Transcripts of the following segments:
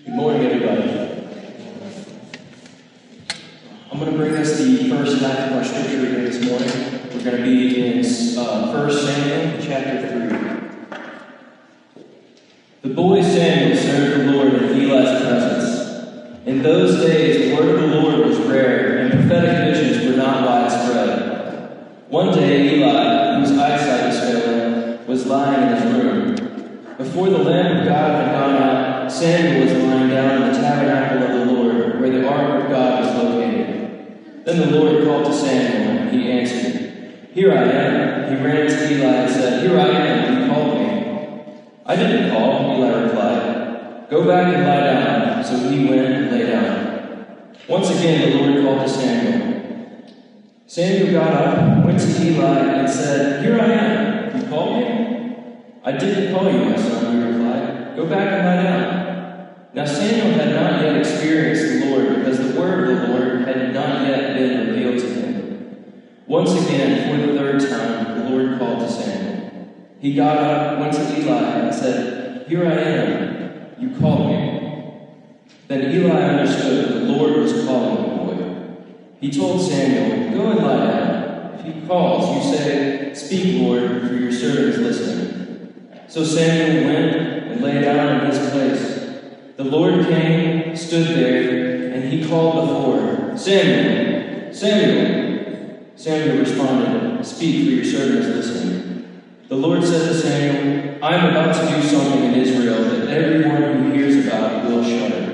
Good morning, everybody. I'm going to bring us the first half of our scripture reading this morning. We're going to be in 1 Samuel chapter 3. The boy Samuel served the Lord in Eli's presence. In those days, the word of the Lord was rare, and prophetic visions were not widespread. One day, Eli, whose eyesight was failing, was lying in his room. Before the Lamb of God had gone out, Samuel was lying down in the tabernacle of the Lord, where the ark of God was located. Then the Lord called to Samuel, and he answered, "Here I am." He ran to Eli and said, "Here I am, you called me." "I didn't call," Eli replied. "Go back and lie down." So he went and lay down. Once again the Lord called to Samuel. Samuel got up, went to Eli, and said, "Here I am. You called me?" "I didn't call you, my son," he replied. "Go back and lie down." Now Samuel had not yet experienced the Lord, because the word of the Lord had not yet been revealed to him. Once again, for the third time, the Lord called to Samuel. He got up, went to Eli, and said, "Here I am. You called me." Then Eli understood that the Lord was calling the boy. He told Samuel, "Go and lie down. If he calls, you say, 'Speak, Lord, for your servant is listening.'" So Samuel went and lay down in his place. The Lord came, stood there, and he called before, "Samuel, Samuel." Samuel responded, "Speak, for your servant is listening." The Lord said to Samuel, "I am about to do something in Israel that everyone who hears about it will shudder."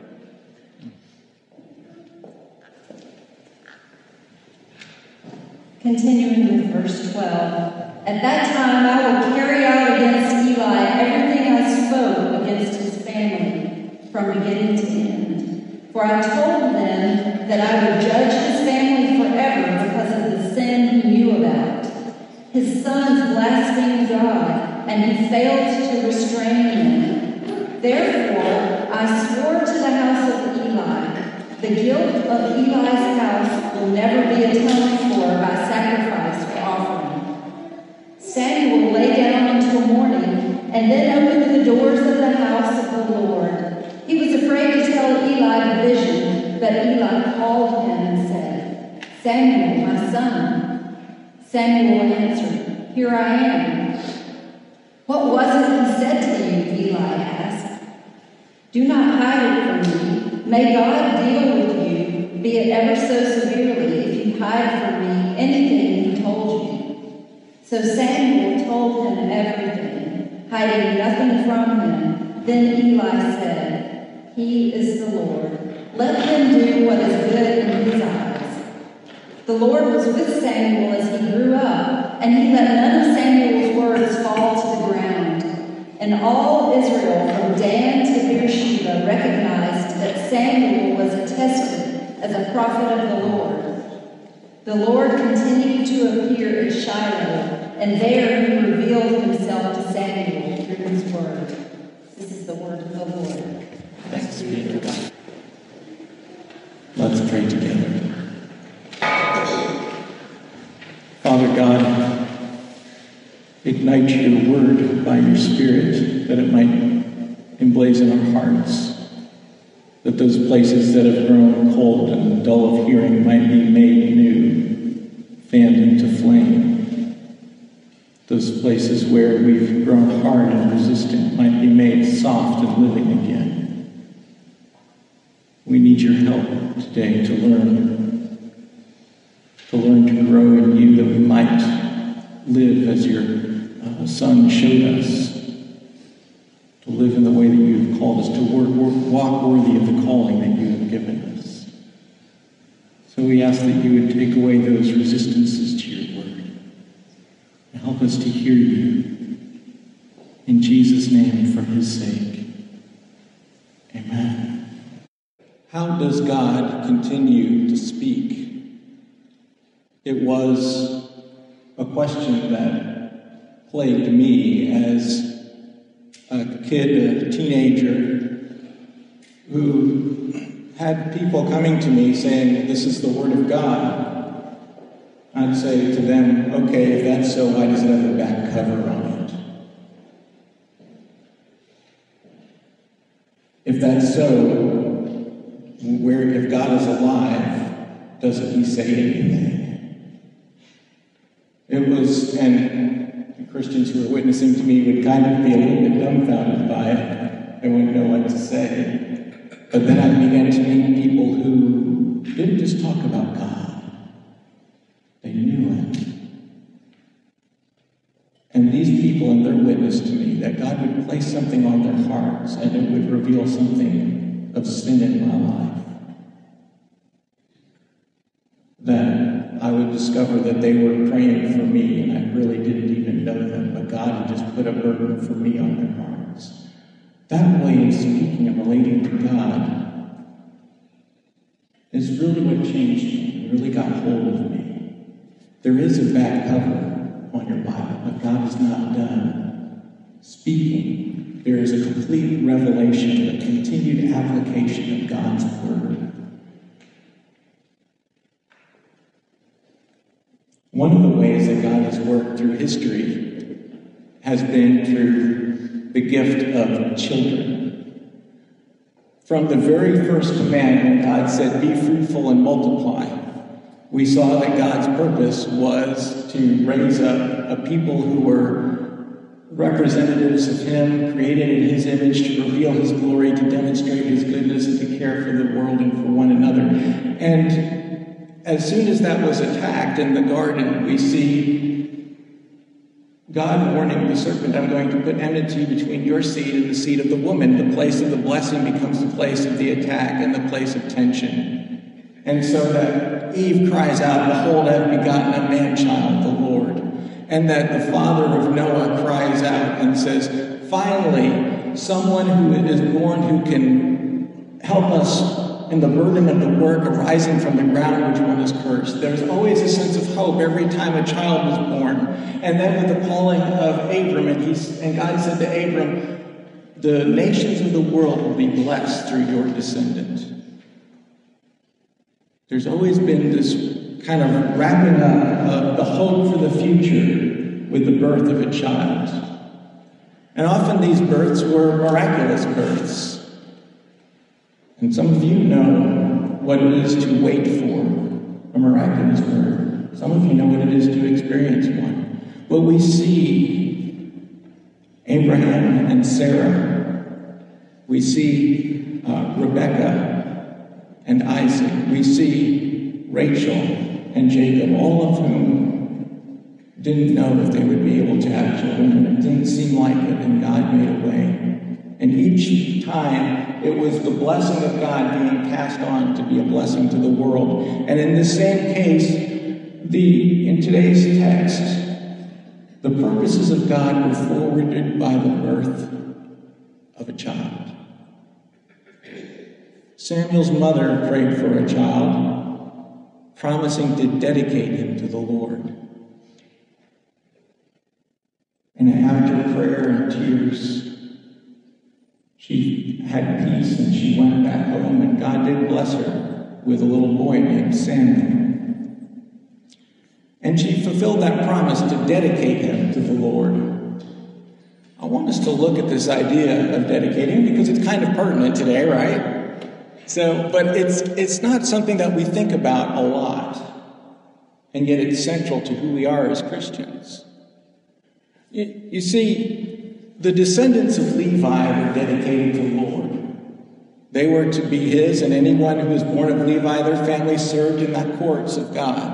Continuing with verse 12. "At that time I will carry out against Eli everything I spoke against his family from beginning to end. For I told them that I would judge his family forever because of the sin he knew about. His sons blasphemed God, and he failed to restrain them. Therefore I swore to the house of Eli, the guilt of Eli's house will never be atoned for by sacrifice or offering." Samuel lay down until morning, and then opened the doors of the house of the Lord. He was afraid to tell Eli the vision, but Eli called him and said, "Samuel, my son." Samuel answered, "Here I am." "What was it he said to you?" Eli asked. "Do not hide it from me. May God deal with you, be it ever so severely, if you hide from me anything he told you." So Samuel told him everything, hiding nothing from him. Then Eli said, "He is the Lord. Let him do what is good in his eyes." The Lord was with Samuel as he grew up, and he let none of Samuel's words fall to the ground. And all Israel, from Dan to Beersheba, recognized that Samuel was attested as a prophet of the Lord. The Lord continued to appear at Shiloh, and there he revealed himself to Samuel through his word. This is the word of the Lord. Thanks be to God. Let's pray together. Father God, ignite your word by your Spirit, that it might emblazon our hearts, that those places that have grown cold and dull of hearing might be made new, fanned into flame. Those places where we've grown hard and resistant might be made soft and living again. We need your help today to learn to grow in you, that we might live as your Son showed us, to live in the way that you have called us, to walk worthy of the calling that you have given us. So we ask that you would take away those resistances to your word and help us to hear you. In Jesus' name and for his sake. Amen. How does God continue to speak? It was a question that plagued me as a kid, a teenager, who had people coming to me saying, "This is the Word of God." I'd say to them, "Okay, if that's so, why does it have a back cover on it?" If that's so, if God is alive, doesn't he say anything? And Christians who are witnessing to me would kind of be a little bit dumbfounded by it. They wouldn't know what to say. But then I began to meet people who didn't just talk about God. They knew him. And these people and their witness to me that God would place something on their hearts and it would reveal something of sin in my life. That I would discover that they were praying for me and I really didn't even know them, but God had just put a burden for me on their hearts. That way of speaking and relating to God is really what changed me, really got hold of me. There is a back cover on your Bible, but God is not done speaking. There is a complete revelation, a continued application of God's word. One of the ways that God has worked through history has been through the gift of children. From the very first command when God said, "Be fruitful and multiply," we saw that God's purpose was to raise up a people who were representatives of him, created in his image, to reveal his glory, to demonstrate his goodness, and to care for the world and for one another. And as soon as that was attacked in the garden, we see God warning the serpent, "I'm going to put enmity between your seed and the seed of the woman." The place of the blessing becomes the place of the attack and the place of tension. And so that Eve cries out, "Behold, I have begotten a man-child, the Lord." And that the father of Noah cries out and says, "Finally, someone who is born who can help us in the burden of the work arising from the ground which one is cursed." There's always a sense of hope every time a child was born. And then with the calling of Abram, and God said to Abram, "The nations of the world will be blessed through your descendant." There's always been this kind of wrapping up of the hope for the future with the birth of a child. And often these births were miraculous births. And some of you know what it is to wait for a miraculous birth. Some of you know what it is to experience one. But we see Abraham and Sarah. We see Rebecca and Isaac. We see Rachel and Jacob, all of whom didn't know if they would be able to have children, and it didn't seem like it, and God made a way. And each time, it was the blessing of God being passed on to be a blessing to the world. And in the same case, in today's text, the purposes of God were forwarded by the birth of a child. Samuel's mother prayed for a child, promising to dedicate him to the Lord. And after prayer and tears, she had peace and she went back home, and God did bless her with a little boy named Samuel. And she fulfilled that promise to dedicate him to the Lord. I want us to look at this idea of dedicating because it's kind of pertinent today, right? But it's not something that we think about a lot, and yet it's central to who we are as Christians. You see, the descendants of Levi were dedicated to the Lord. They were to be his, and anyone who was born of Levi, their family served in the courts of God.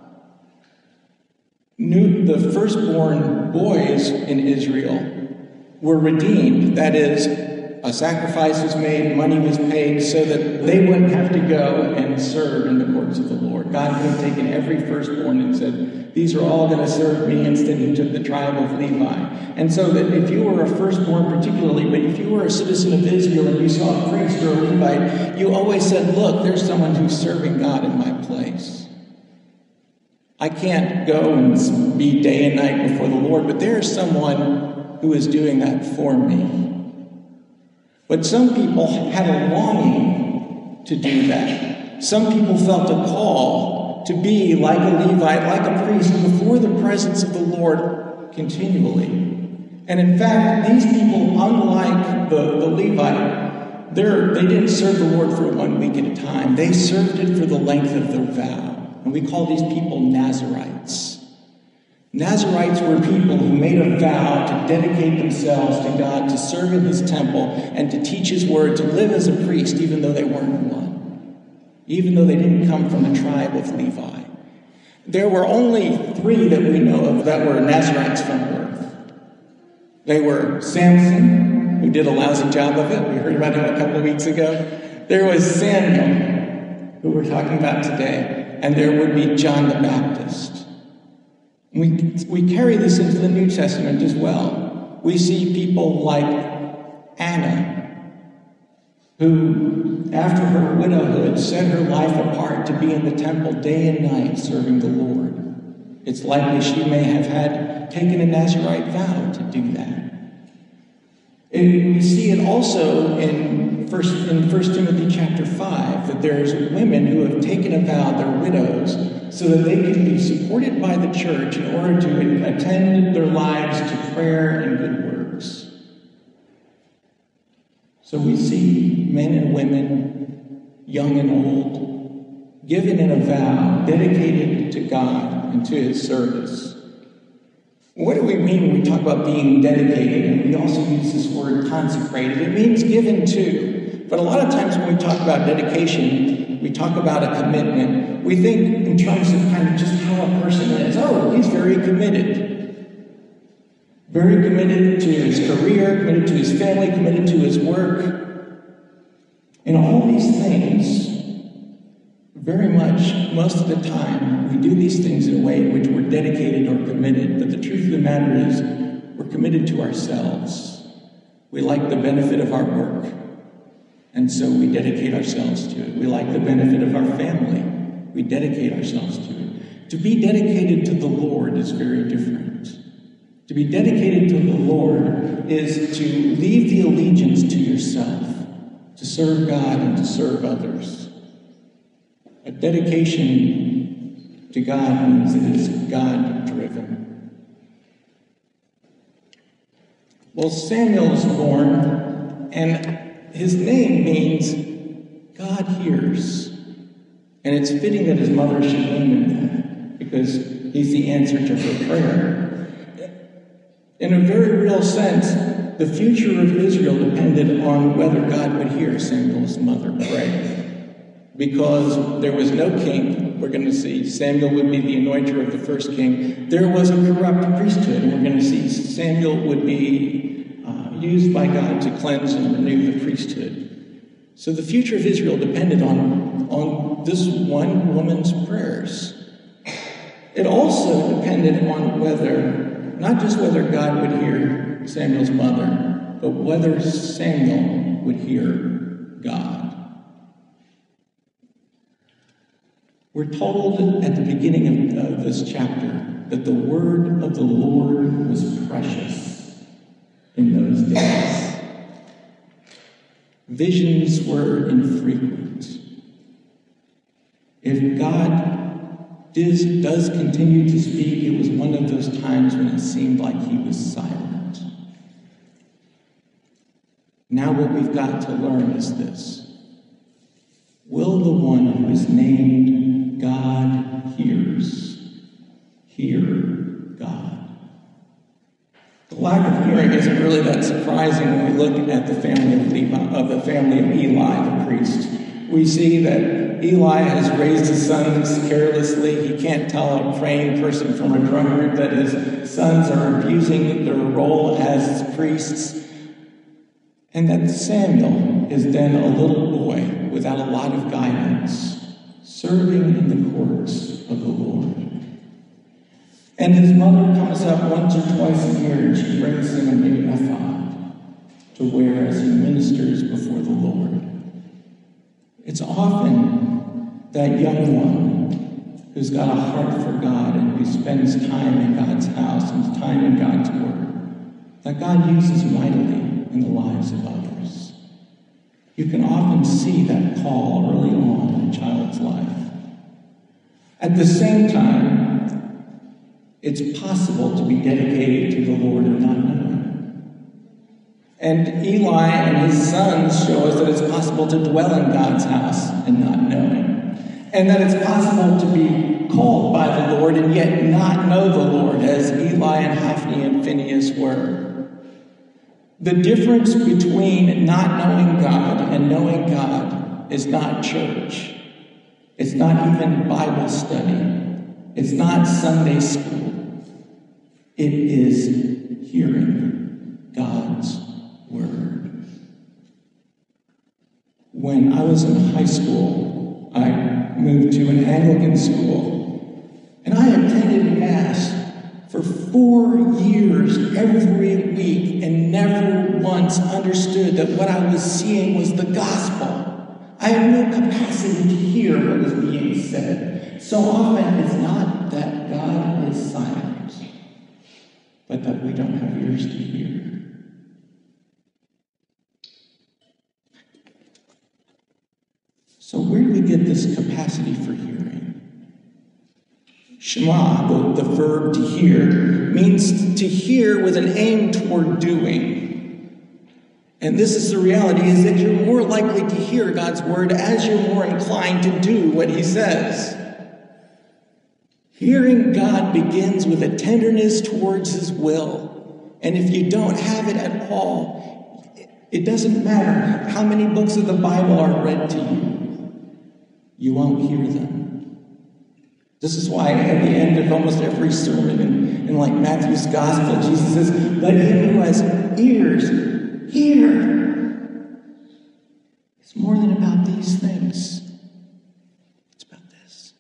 The firstborn boys in Israel were redeemed. That is, a sacrifice was made, money was paid, so that they wouldn't have to go and serve in the courts of the Lord. God could have taken every firstborn and said, "These are all going to serve me." Instead, he took the tribe of Levi. And so that if you were a firstborn particularly, but if you were a citizen of Israel and you saw a priest or a Levite, you always said, "Look, there's someone who's serving God in my place. I can't go and be day and night before the Lord, but there's someone who is doing that for me." But some people had a longing to do that. Some people felt a call to be like a Levite, like a priest, before the presence of the Lord continually. And in fact, these people, unlike the Levite, they didn't serve the Lord for 1 week at a time. They served it for the length of their vow. And we call these people Nazarites. Nazarites were people who made a vow to dedicate themselves to God, to serve in his temple, and to teach his word, to live as a priest, even though they weren't one, even though they didn't come from the tribe of Levi. There were only 3 that we know of that were Nazarites from birth. They were Samson, who did a lousy job of it. We heard about him a couple of weeks ago. There was Samuel, who we're talking about today, and there would be John the Baptist. We carry this into the New Testament as well. We see people like Anna, who, after her widowhood, set her life apart to be in the temple day and night serving the Lord. It's likely she may have had taken a Nazirite vow to do that. And we see it also in 1 Timothy chapter 5, that there's women who have taken a vow, they're widows, so that they can be supported by the church in order to attend their lives to prayer and good works. So we see men and women, young and old, given in a vow, dedicated to God and to his service. What do we mean when we talk about being dedicated? And we also use this word consecrated. It means given to. But a lot of times when we talk about dedication, we talk about a commitment. We think in terms of kind of just how a person is. Oh, he's very committed. Very committed to his career, committed to his family, committed to his work. And all these things, very much, most of the time, we do these things in a way in which we're dedicated or committed. But the truth of the matter is, we're committed to ourselves. We like the benefit of our work, and so we dedicate ourselves to it. We like the benefit of our family. We dedicate ourselves to it. To be dedicated to the Lord is very different. To be dedicated to the Lord is to leave the allegiance to yourself, to serve God and to serve others. A dedication to God means it is God-driven. Well, Samuel is born, and his name means God hears. And it's fitting that his mother should name him that, because he's the answer to her prayer. In a very real sense, the future of Israel depended on whether God would hear Samuel's mother pray. Because there was no king, we're going to see Samuel would be the anointer of the first king. There was a corrupt priesthood, and we're going to see Samuel would be used by God to cleanse and renew the priesthood. So the future of Israel depended on this one woman's prayers. It also depended on not just whether God would hear Samuel's mother, but whether Samuel would hear God. We're told at the beginning of this chapter that the word of the Lord was precious in those days. Visions were infrequent. If God does continue to speak, it was one of those times when it seemed like he was silent. Now what we've got to learn is this. Will the one who is named God hears hear God? The lack of hearing isn't really that surprising when we look at the family of Eli, the priest. We see that Eli has raised his sons carelessly. He can't tell a praying person from a drunkard that his sons are abusing their role as priests. And that Samuel is then a little boy without a lot of guidance, serving in the courts of the Lord. And his mother comes up once or twice a year and she brings him a new ephod to wear as he ministers before the Lord. It's often that young one who's got a heart for God and who spends time in God's house and time in God's word that God uses mightily in the lives of others. You can often see that call early on in a child's life. At the same time, it's possible to be dedicated to the Lord and not know Him. And Eli and his sons show us that it's possible to dwell in God's house and not know him. And that it's possible to be called by the Lord and yet not know the Lord, as Eli and Hophni and Phinehas were. The difference between not knowing God and knowing God is not church. It's not even Bible study. It's not Sunday school. It is hearing God's word. When I was in high school, I moved to an Anglican school, and I attended Mass for 4 years every week and never once understood that what I was seeing was the gospel. I had no capacity to hear what was being said. So often it's not that God is silent, but that we don't have ears to hear. So where do we get this capacity for hearing? Shema, the verb to hear, means to hear with an aim toward doing. And this is the reality, is that you're more likely to hear God's word as you're more inclined to do what he says. Hearing God begins with a tenderness towards his will. And if you don't have it at all, it doesn't matter how many books of the Bible are read to you. You won't hear them. This is why at the end of almost every sermon in like Matthew's gospel, Jesus says, "Let him who has ears hear." It's more than about these things. It's about this.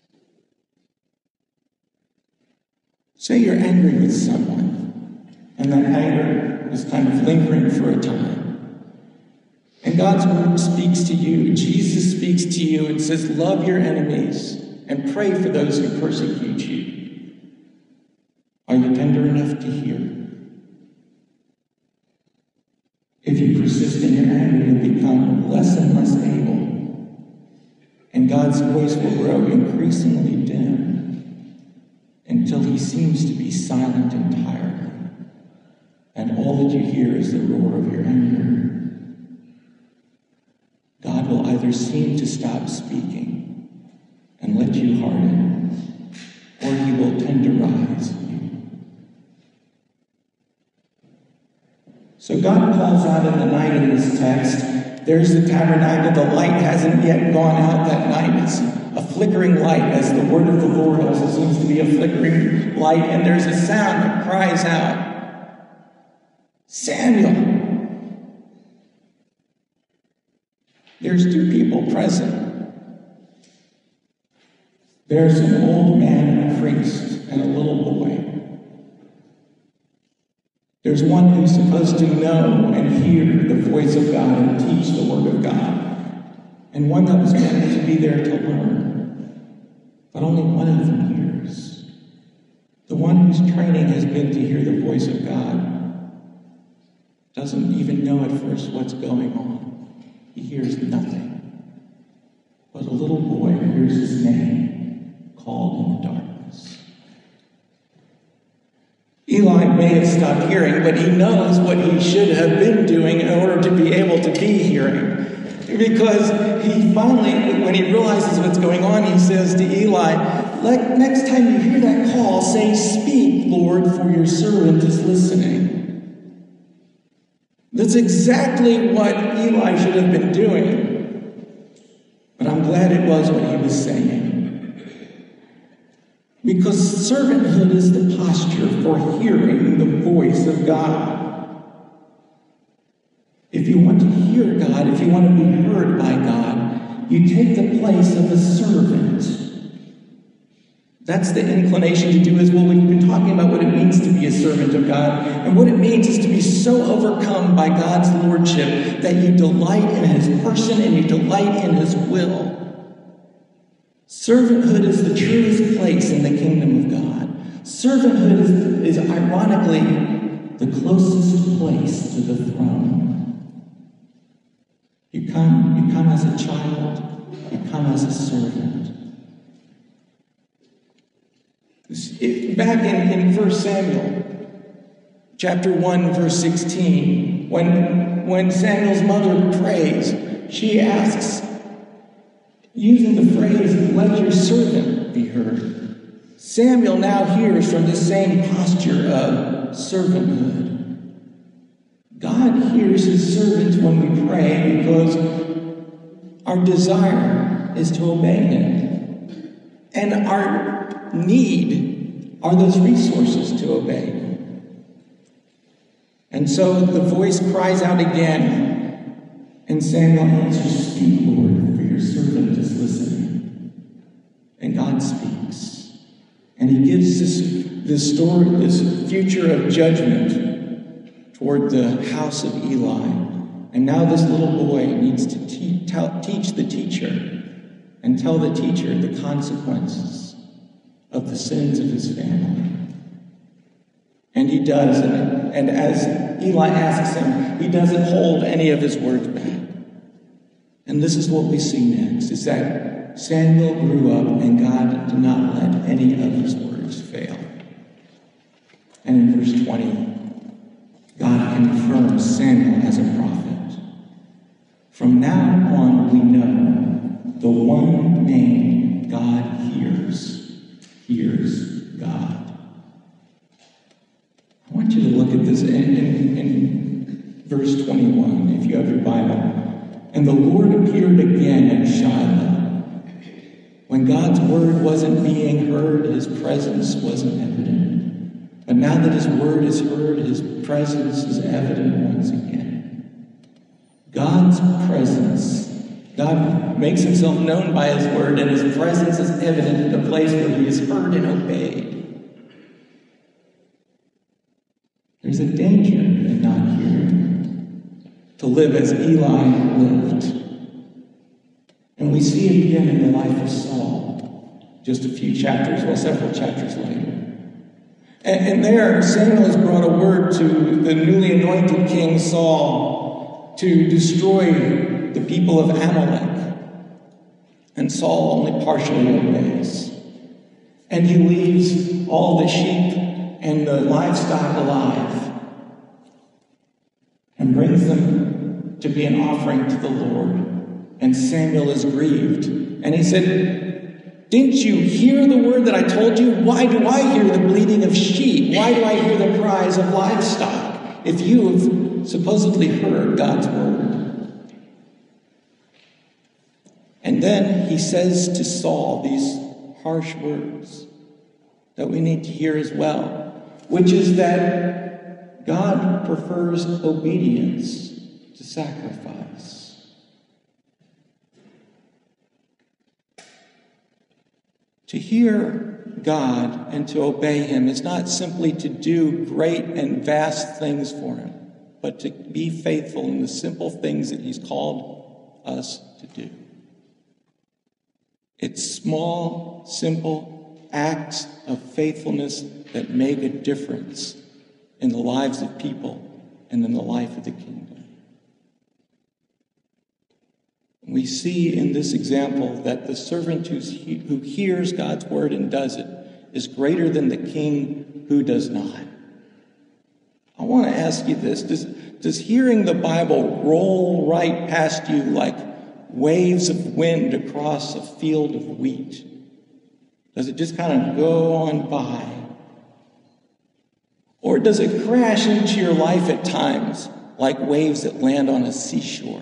Say you're angry with someone, and that anger is kind of lingering for a time. And God's word speaks to you. Jesus speaks to you and says, love your enemies and pray for those who persecute you. Are you tender enough to hear? If you persist in your anger, you'll become less and less able. And God's voice will grow increasingly dim until he seems to be silent entirely. And all that you hear is the roar of your anger. God will either seem to stop speaking and let you harden, or he will tenderize you. So God calls out in the night in this text. There's the tabernacle. The light hasn't yet gone out that night. It's a flickering light, as the word of the Lord also seems to be a flickering light. And there's a sound that cries out, Samuel. There's two people present. There's an old man and a priest and a little boy. There's one who's supposed to know and hear the voice of God and teach the word of God. And one that was meant to be there to learn. But only one of them hears. The one whose training has been to hear the voice of God doesn't even know at first what's going on. He hears nothing. But a little boy hears his name called in the darkness. Eli may have stopped hearing, but he knows what he should have been doing in order to be able to be hearing. Because he finally, when he realizes what's going on, he says to Eli, next time you hear that call, say, "Speak, Lord, for your servant is listening." That's exactly what Eli should have been doing. But I'm glad it was what he was saying. Because servanthood is the posture for hearing the voice of God. If you want to hear God, if you want to be heard by God, you take the place of a servant. That's the inclination to do as well. We've been talking about what it means to be a servant of God. And what it means is to be so overcome by God's lordship that you delight in his person and you delight in his will. Servanthood is the truest place in the kingdom of God. Servanthood is ironically the closest place to the throne. You come as a child, you come as a servant. Back in 1 Samuel, chapter 1, verse 16, When Samuel's mother prays, she asks, using the phrase, "Let your servant be heard." Samuel now hears from this same posture of servanthood. God hears his servants when we pray because our desire is to obey him. And our need are those resources to obey him. And so the voice cries out again, and Samuel answers, "Speak, Lord, for your servant is listening." And God speaks. And he gives this story, this future of judgment toward the house of Eli. And now this little boy needs to teach the teacher and tell the teacher the consequences of the sins of his family. And he does. And as Eli asks him, he doesn't hold any of his words back. And this is what we see next, is that Samuel grew up and God did not let any of his words fail. And in verse 20, God confirms Samuel as a prophet. From now on, we know the one name God hears God. I want you to look at this in verse 21, if you have your Bible. "And the Lord appeared again at Shiloh." When God's word wasn't being heard, his presence wasn't evident. But now that his word is heard, his presence is evident once again. God's presence. God makes himself known by his word, and his presence is evident in the place where he is heard and obeyed. There's a danger in not hearing, to live as Eli lived. And we see it again in the life of Saul, just several chapters later. And there, Samuel has brought a word to the newly anointed king Saul to destroy the people of Amalek. And Saul only partially obeys. And he leaves all the sheep and the livestock alive and brings them to be an offering to the Lord. And Samuel is grieved. And he said, "Didn't you hear the word that I told you? Why do I hear the bleating of sheep? Why do I hear the cries of livestock? If you have supposedly heard God's word." And then he says to Saul these harsh words that we need to hear as well, which is that God prefers obedience to sacrifice. To hear God and to obey him is not simply to do great and vast things for him, but to be faithful in the simple things that he's called us to do. It's small, simple acts of faithfulness that make a difference in the lives of people and in the life of the kingdom. We see in this example that the servant who hears God's word and does it is greater than the king who does not. I want to ask you this. Does hearing the Bible roll right past you like waves of wind across a field of wheat? Does it just kind of go on by? Or does it crash into your life at times like waves that land on a seashore?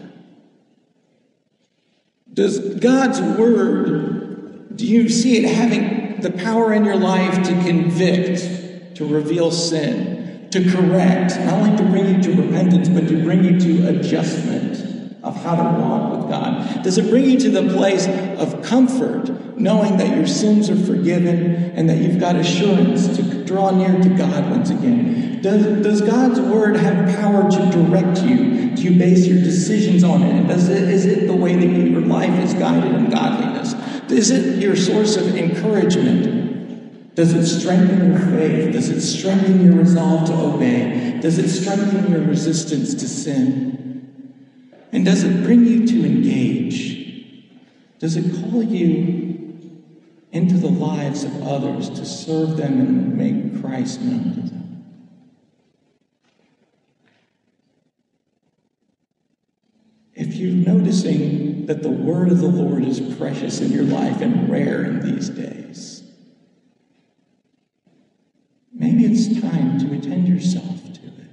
Does God's word, do you see it having the power in your life to convict, to reveal sin, to correct, not only to bring you to repentance, but to bring you to adjustment of how to walk with God? Does it bring you to the place of comfort, knowing that your sins are forgiven and that you've got assurance to draw near to God once again? Does God's word have power to direct you? Do you base your decisions on it? And is it the way that your life is guided in godliness? Is it your source of encouragement? Does it strengthen your faith? Does it strengthen your resolve to obey? Does it strengthen your resistance to sin? And does it bring you to engage? Does it call you into the lives of others to serve them and make Christ known to them? you're noticing that the word of the Lord is precious in your life and rare in these days, maybe it's time to attend yourself to it.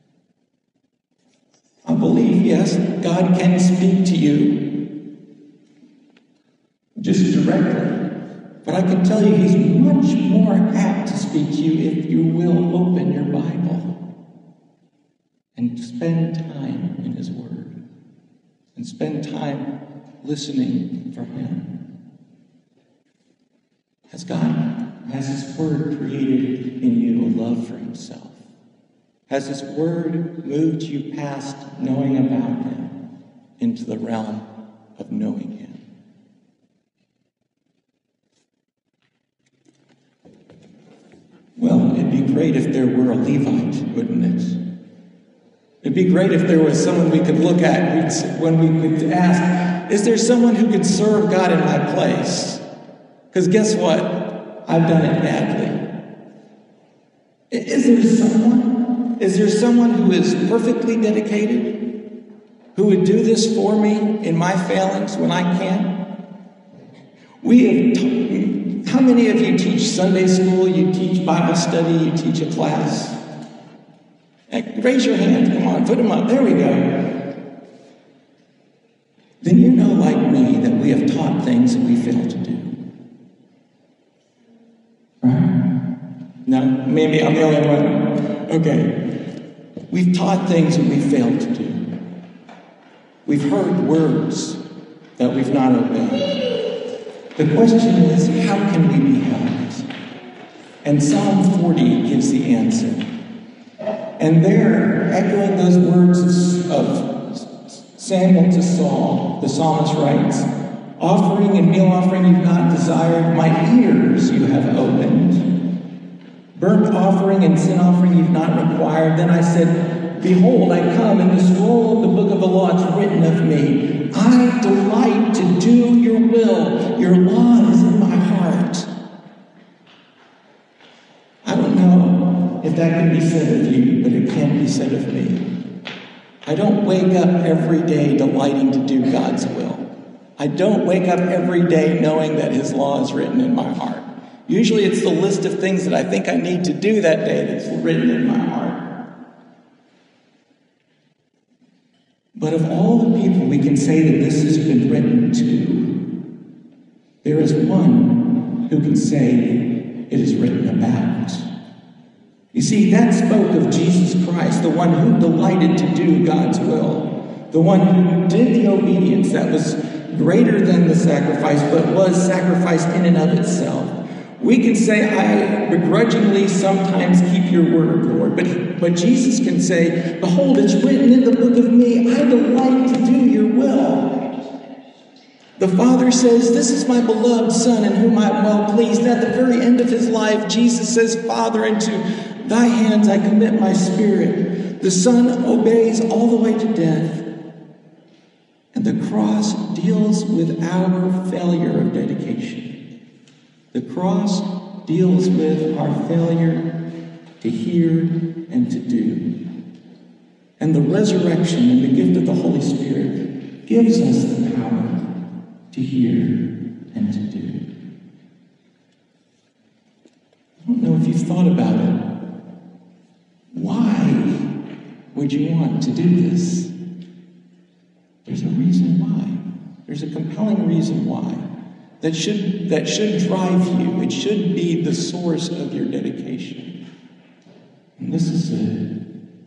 I believe, yes, God can speak to you just directly, but I can tell you he's much more apt to speak to you if you will open your Bible and spend time in his word and spend time listening for him. Has his word created in you a love for himself? Has his word moved you past knowing about him into the realm of knowing him? Well, it'd be great if there were a Levite, wouldn't it? It'd be great if there was someone we could look at when we could ask, is there someone who could serve God in my place? Because guess what? I've done it badly. Is there someone who is perfectly dedicated, who would do this for me in my failings when I can't? How many of you teach Sunday school, you teach Bible study, you teach a class? Raise your hand, come on, put them up, there we go. Then you know, like me, that we have taught things that we fail to do. Right? No, maybe I'm the only one. Okay. We've taught things that we failed to do. We've heard words that we've not obeyed. The question is, how can we be helped? And Psalm 40 gives the answer. And there, echoing those words of Samuel to Saul, the psalmist writes, offering and meal offering you've not desired, my ears you have opened. Burnt offering and sin offering you've not required. Then I said, behold, I come, in the scroll of the book of the law it's written of me, I delight to do your will. Your law is in my heart. I don't know if that can be said of you, but it can be said of me. I don't wake up every day delighting to do God's will. I don't wake up every day knowing that his law is written in my heart. Usually it's the list of things that I think I need to do that day that's written in my heart. But of all the people we can say that this has been written to, there is one who can say it is written about. You see, that spoke of Jesus Christ, the one who delighted to do God's will, the one who did the obedience that was greater than the sacrifice, but was sacrificed in and of itself. We can say, I begrudgingly sometimes keep your word, Lord, but Jesus can say, behold, it's written in the book of me, I delight to do your will. The Father says, this is my beloved Son in whom I'm well pleased. And at the very end of his life, Jesus says, Father, into thy hands I commit my spirit. The Son obeys all the way to death. And the cross deals with our failure of dedication. The cross deals with our failure to hear and to do. And the resurrection and the gift of the Holy Spirit gives us the power to hear and to do. I don't know if you've thought about it. Why would you want to do this? There's a reason why. There's a compelling reason why. That should drive you. It should be the source of your dedication. And this is it.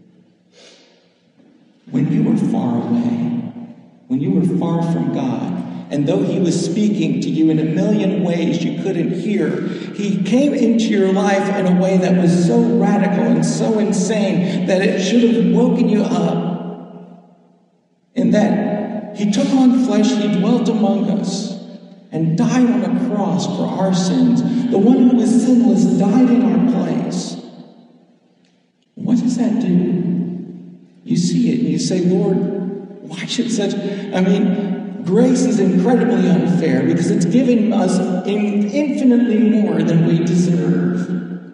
When you were far away, when you were far from God, and though he was speaking to you in a million ways you couldn't hear, he came into your life in a way that was so radical and so insane that it should have woken you up. In that he took on flesh, he dwelt among us, and died on a cross for our sins. The one who was sinless died in our place. What does that do? You see it and you say, Lord, why should grace is incredibly unfair because it's given us infinitely more than we deserve.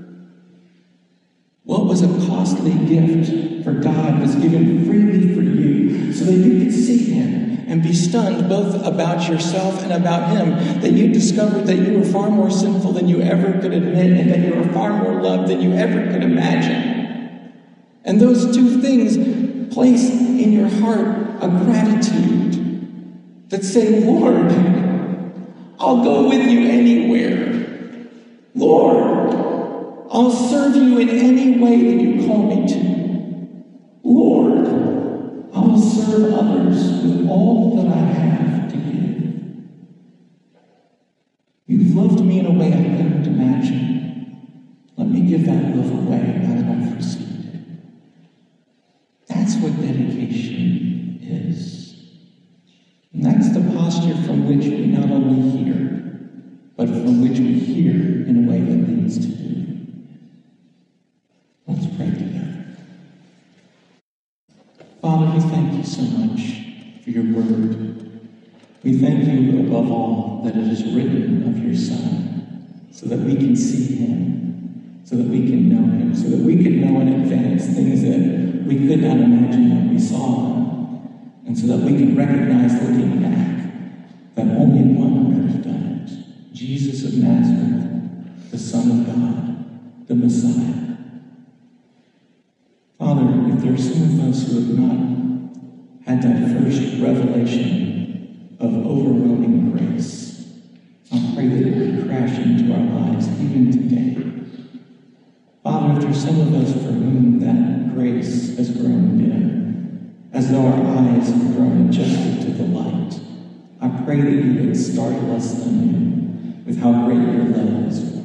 What was a costly gift for God was given freely for you so that you could see him and be stunned both about yourself and about him, that you discovered that you were far more sinful than you ever could admit, and that you were far more loved than you ever could imagine. And those two things place in your heart a gratitude that say, Lord, I'll go with you anywhere. Lord, I'll serve you in any way that you call me to. Lord, I will serve others with all that I have to give. You've loved me in a way I couldn't imagine. Let me give that love away now that I've received it. That's what dedication is. And that's the posture from which we not only hear, but from which we hear in a way that leads to do. Let's pray together. Father, we thank you so much for your word. We thank you above all that it is written of your Son, so that we can see him, so that we can know him, so that we can know in advance things that we could not imagine that we saw, and so that we can recognize looking back that only one could have done it. Jesus of Nazareth, the Son of God, the Messiah. Father, if there are some of us who have not had that first revelation of overwhelming grace, I pray that it would crash into our lives even today. Father, if there's some of us for whom that grace has grown dim, as though our eyes have grown adjusted to the light, I pray that you would startle us anew with how great your love is for